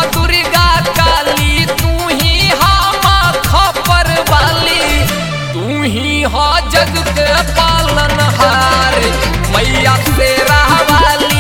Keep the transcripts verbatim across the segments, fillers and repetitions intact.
हा दुर्गा काली, तू ही हा माँ खपर वाली, तू ही हा जग के पालनहार, मैया शेरा वाली।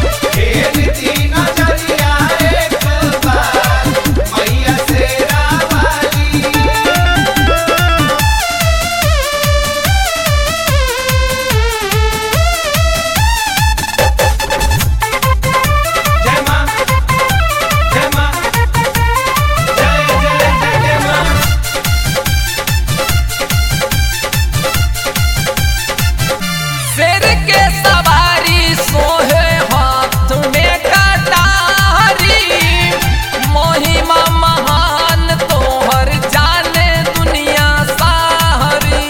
शेर के सवारी सोहे हाथ में कटारी, महिमा महान तोहर जाने दुनिया सारी।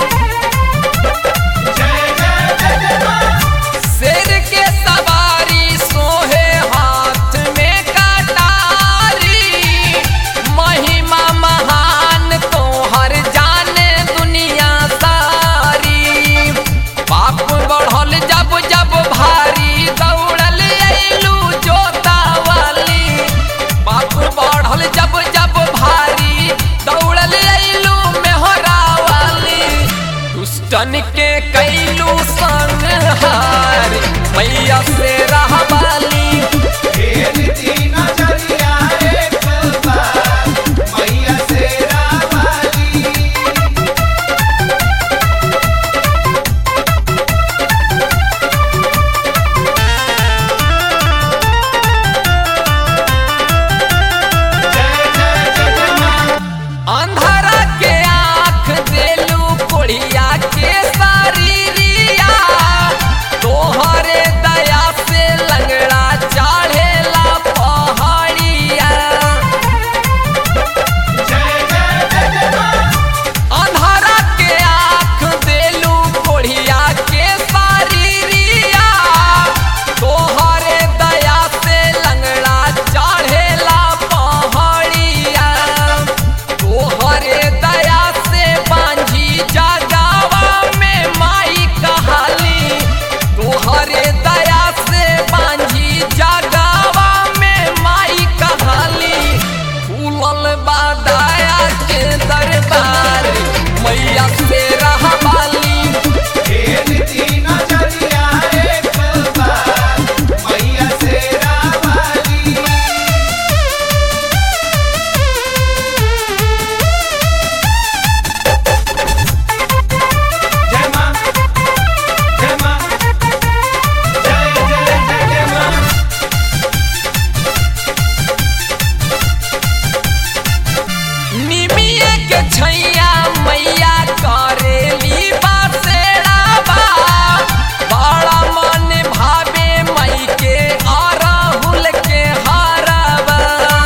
शेर के सवारी सोहे हाथ में कटारी, महिमा महान तोहर जाने दुनिया सारी। पाप बढ़ल जब जब भारी, दौड़ल अइलू जोता वाली, पाप बढ़ल जब जब भारी, दौड़ल अइलू मेहरा वाली, दुष्टन के कैलू संहार, मैया शेरा वाली। अंधारा के आँख देलू कोढ़िया के शरीरिया, तोहरे दया से लंगड़ा चढ़ेला पहाड़िया। अंधारा के आँख देलू कोढ़िया के शरीरिया, तोहरे दया से लंगड़ा चढ़ेला पहाड़िया। तोहरे दया से बांझी जगावा में माई कहाली, तोहरे दया से बांझी जगावा में माई कहाली। फूलल बा दया के दरबार, मैया शेरा वाली। निमिये के छैया मैया करेली बसेड़ावा, बड़ा मन भावे मई के अरहुल के हरावा।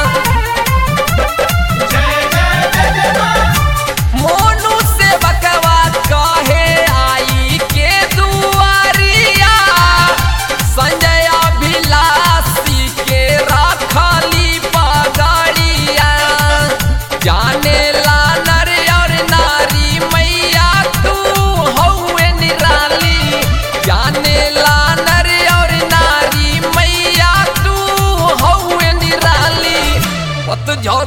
मोनू से बकवा कहे आई के दुआरिया, संजय अभिलाषी के रखली पगड़िया। जाने ला नर और नारी, मैया तू हौवे निराली, जाने ला नर और नारी, मैया तू हौवे निराली। पतझड़